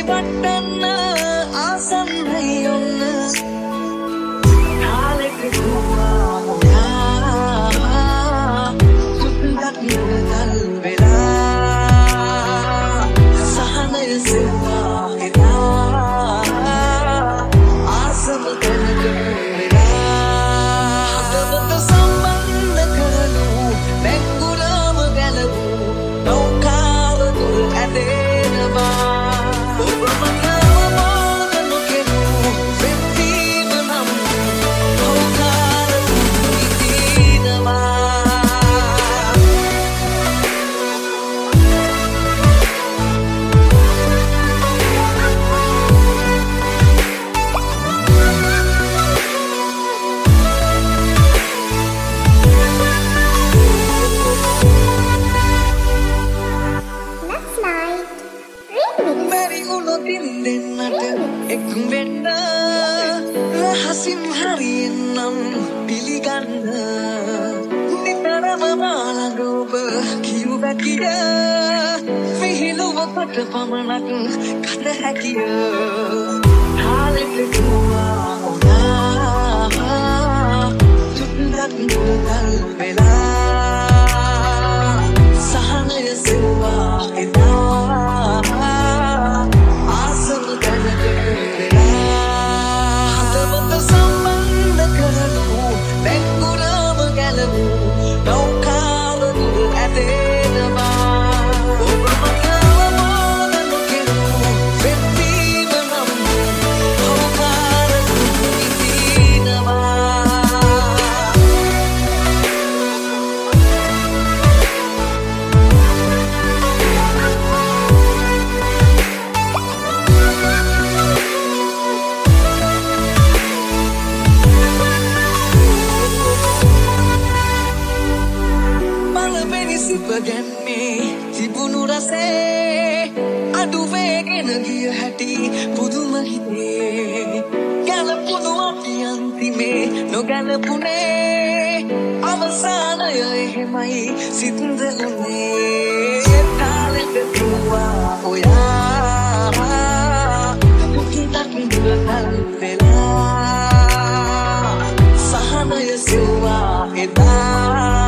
පට්ටන්න ආසන්නයි ඔන්න කාලෙක දුවා ඔයා සුපුදක් නිරතල් වෙලා සහනය සෙවා එලා ආසම තැනක වෙලා හදවත සම්බන්ධ කරලු බැංගුරම ගැලවූ නෞකාව තුළ ඇදෙනවා එක්කුම් වෙන්න රහසින් හරියෙන්නම් පිළිගන්න නිතරම මාළඟ ඔබ කියු බැකිය විහිළුව කොට පමණක් කත හැකිය කාලෙක දුවා ඔයා සුපුදක් නිරතල් වෙලා සහනය සෙවා එලා ගැන්නේ තිබුණු රසේ අඩුවේගෙන ගිය හැටි පුදුම හිතේ ගැලපුණු අපි අන්තිමේ නොගැලපුනේ අවසානය එහෙමයි සිතඳලුනේ කාලෙක දුවා ඔයා මුකිතක් නිරතල් වෙලා සහනය සෙවා එදා